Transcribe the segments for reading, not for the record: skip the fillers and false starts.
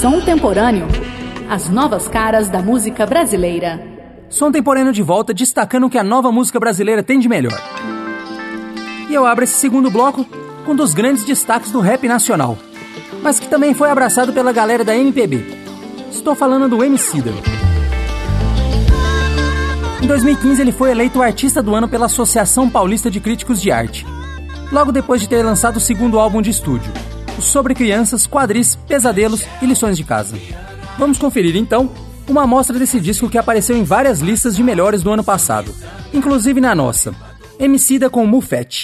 Som Temporâneo. As novas caras da música brasileira. Som Temporâneo de volta, destacando o que a nova música brasileira tem de melhor. E eu abro esse segundo bloco com um dos grandes destaques do rap nacional, mas que também foi abraçado pela galera da MPB. Estou falando do Emicida. Em 2015 ele foi eleito o Artista do Ano pela Associação Paulista de Críticos de Arte, logo depois de ter lançado o segundo álbum de estúdio, o Sobre Crianças, Quadris, Pesadelos e Lições de Casa. Vamos conferir então uma amostra desse disco que apareceu em várias listas de melhores do ano passado, inclusive na nossa. Emicida com Mufete.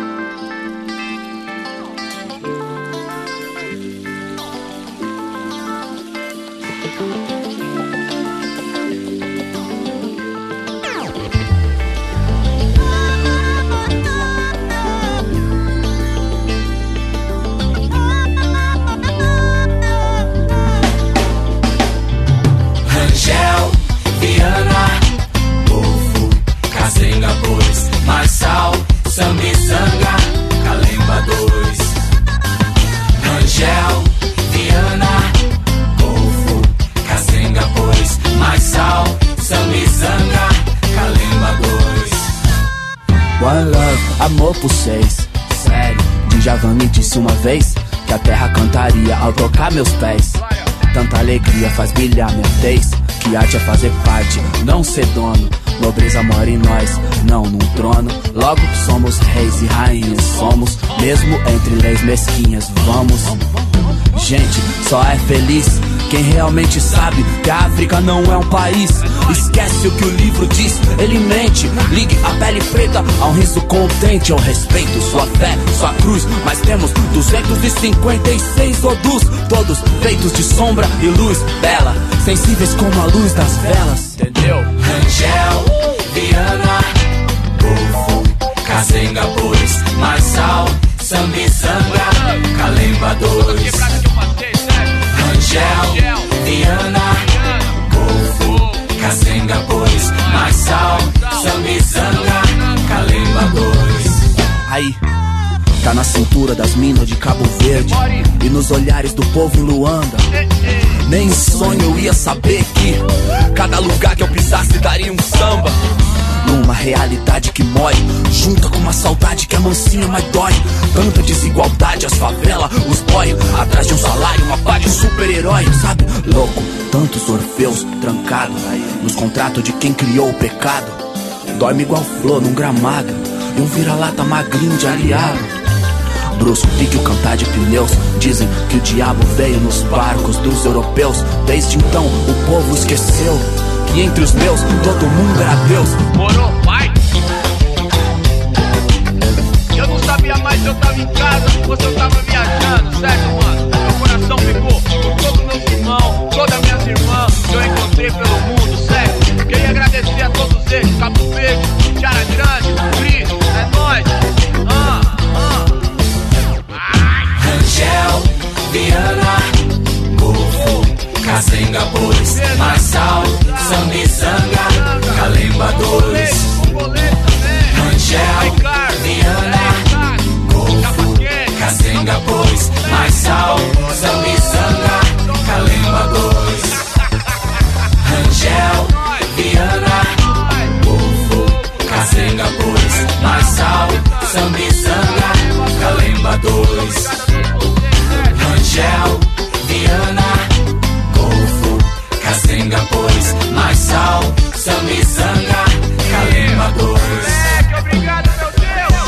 One Love, amor por seis. Sério, Djavan me disse uma vez que a terra cantaria ao tocar meus pés. Tanta alegria faz brilhar minha tez, que arte é fazer parte, não ser dono. Nobreza mora em nós, não num trono. Logo somos reis e rainhas, somos mesmo entre leis mesquinhas. Vamos, gente, só é feliz quem realmente sabe que a África não é um país. Esquece o que o livro diz, ele mente. Ligue a pele preta a um riso contente. Eu respeito sua fé, sua cruz, mas temos 256 odus, todos feitos de sombra e luz bela, sensíveis como a luz das velas. Entendeu? Rangel, Viana, Bufo, Kazenga, Bois, Marçal, Sambizanga, Calemba 2. Rangel, Viana, Bufo, Kazenga, Bois, Marçal, Sambizanga, Calemba 2. Aí, tá na cintura das minas de Cabo Verde e nos olhares do povo em Luanda. Nem em sonho eu ia saber que cada lugar que eu pisasse daria um samba. Numa realidade que morre, junta com uma saudade que é mansinha, mas dói. Tanta desigualdade, as favelas, os boy atrás de um salário, uma pá de super-herói. Sabe, louco, tantos orfeus trancados nos contratos de quem criou o pecado. Dorme igual flor num gramado e um vira-lata magrinho de aliado. Brusco, pique o cantar de pneus. Dizem que o diabo veio nos barcos dos europeus. Desde então o povo esqueceu que entre os meus todo mundo era Deus. Morou, pai? Eu não sabia mais se eu tava em casa ou se eu tava viajando, certo, mano? Meu coração ficou por todos meus irmãos, todas minhas irmãs que eu encontrei pelo mundo, certo? Queria agradecer a todos eles, Cabo Verde, Tiara Grande, Cristo, é nóis. Rangel, Viana, Bufo, Kazenga, Bois, Marçal, Sambizanga, Calemba 2. Rangel, Viana, Bufo, Kazenga, Bois, Marçal, Sambizanga, Calemba 2. Rangel, Viana, Bufo, Kazenga, Bois, Marçal, Sambizanga, Calemba 2. Rangel, Viana, Golfo, Kazenga, Bois, Marçal, Sambizanga, Calemba 2. Obrigado, meu Deus!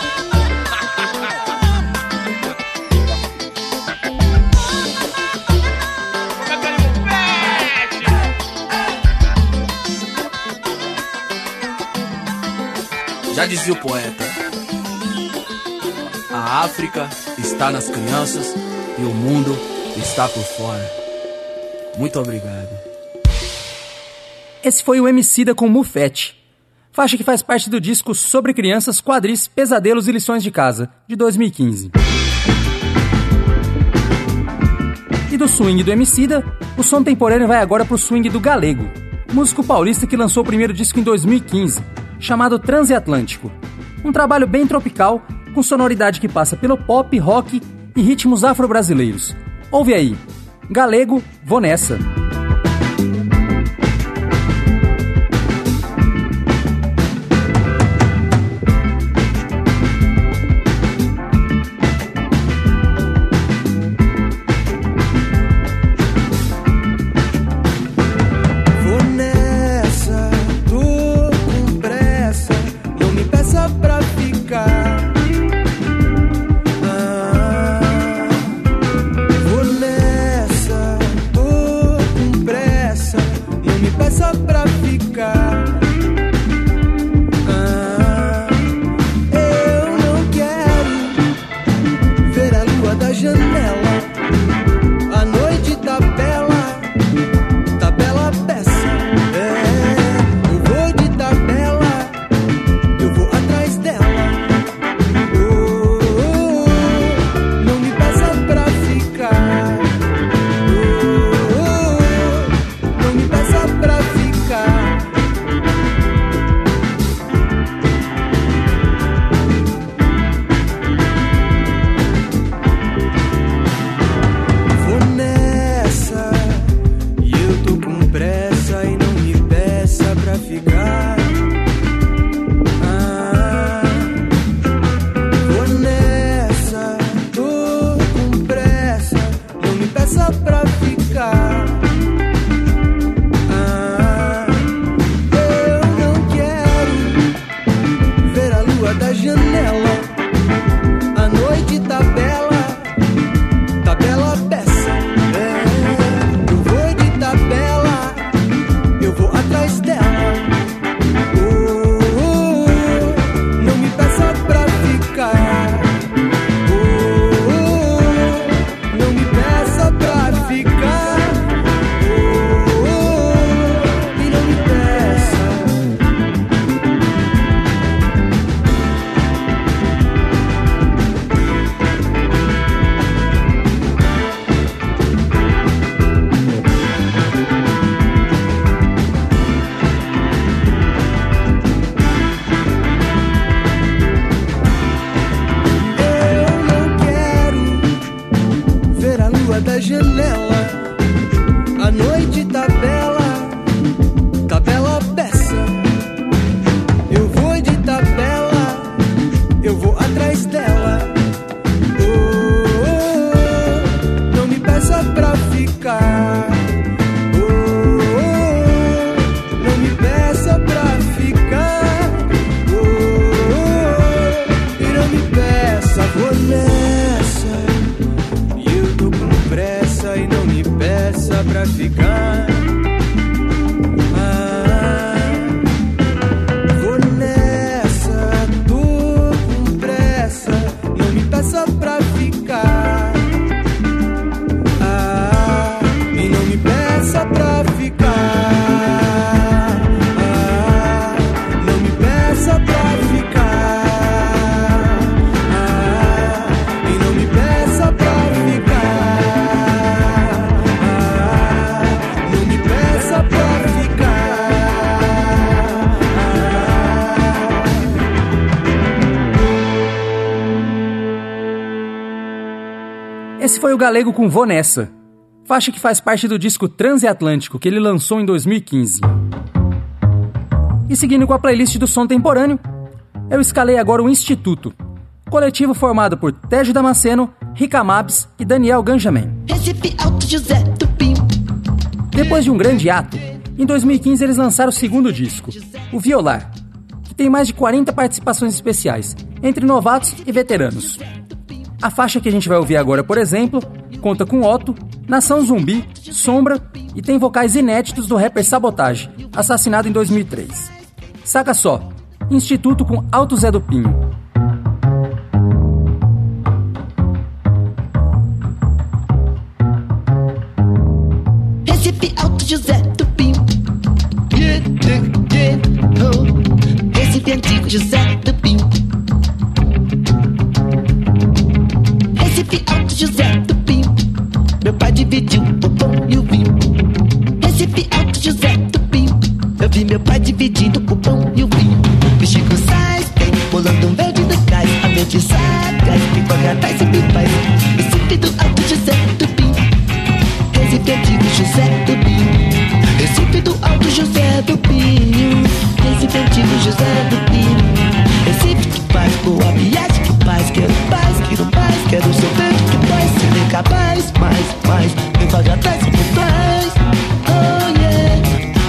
Já dizia o poeta: a África está nas crianças e o mundo está por fora. Muito obrigado. Esse foi o Emicida com Mufete, faixa que faz parte do disco Sobre Crianças, Quadris, Pesadelos e Lições de Casa, de 2015. E do swing do Emicida, o som temporâneo vai agora pro swing do Galego, músico paulista que lançou o primeiro disco em 2015, chamado Transatlântico. Um trabalho bem tropical, com sonoridade que passa pelo pop, rock e ritmos afro-brasileiros. Ouve aí, Galego, Vou Nessa. Esse foi o Galego com Vou Nessa, faixa que faz parte do disco Transatlântico, que ele lançou em 2015. E seguindo com a playlist do Som Temporâneo, eu escalei agora o Instituto, coletivo formado por Tejo Damasceno, Rica Mabs e Daniel Ganjamin. Depois de um grande ato, em 2015 eles lançaram o segundo disco, o Violar, que tem mais de 40 participações especiais, entre novatos e veteranos. A faixa que a gente vai ouvir agora, por exemplo, conta com Otto, Nação Zumbi, Sombra e tem vocais inéditos do rapper Sabotage, assassinado em 2003. Saca só, Instituto com Alto Zé do Pinho. Recife Alto José do Pinho. Recife Antigo José do Pinho. Recife Alto José do Pinho. Meu pai dividiu o pão e o vinho. Recife Alto José do Pinho. Eu vi meu pai dividindo o pão e o vinho. O Chico Sainz tem bolando um verde do cais. A mente sagaz, pipoca atrás e me faz. Recife do Alto José do Pinho. Recife Antigo, José do Pinho. Recife do Alto, José do Pinho. Recife Antigo, José do Pinho. Recife que faz boa viagem, que paz, quero paz, que não paz, quero seu vento, que paz, ser incapaz, mais, vem vagar atrás e por trás. Oh yeah.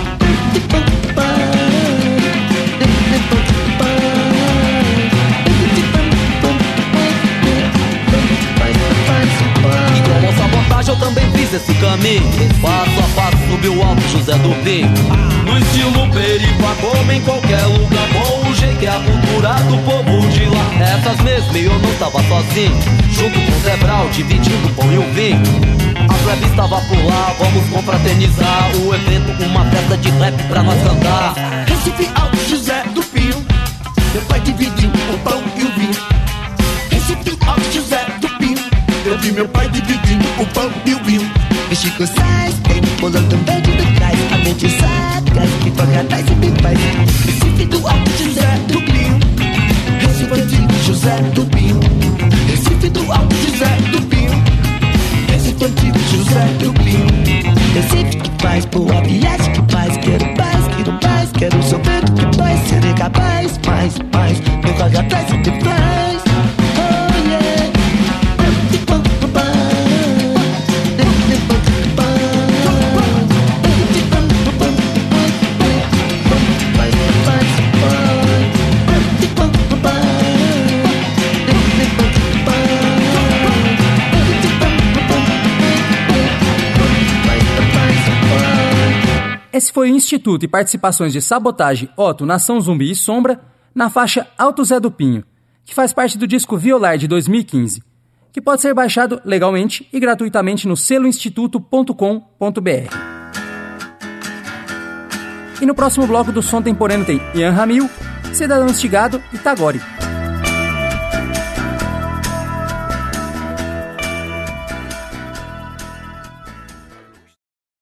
E com a sabotagem eu também fiz esse caminho. Passo a passo subi o Alto José do Pinho. No estilo perigo, em qualquer lugar. Com o jeito e a cultura do povo de lá. Essas mesmo eu não tava sozinho. Junto com o Zé Brau, dividindo o pão e o vinho. A plebe estava por lá, vamos confraternizar o evento, uma festa de rap pra nós cantar. Recife Alto José do Pinho. Meu pai dividiu o pão e o vinho. Recife Alto José do Pinho. Eu vi meu pai dividindo o pão e o vinho. E Chico Sainz tem bolão também de trás. A mente saca, que toca atrás e me faz. Recife do Alto José do Pinho. Recife Antigo José do Pinho. Recife do Alto José do Pinho. Recife Antigo José do Pinho. Recife que faz boa viagem, que paz, quero paz, que não paz, quero seu vento, que paz, ser incapaz, mais, vem vagar atrás e te faz. Oh yeah. Esse foi o Instituto e participações de Sabotagem, Otto, Nação Zumbi e Sombra na faixa Alto Zé do Pinho, que faz parte do disco Violar de 2015, que pode ser baixado legalmente e gratuitamente no seloinstituto.com.br. E no próximo bloco do Som Temporâneo tem Ian Ramil, Cidadão Instigado e Tagore.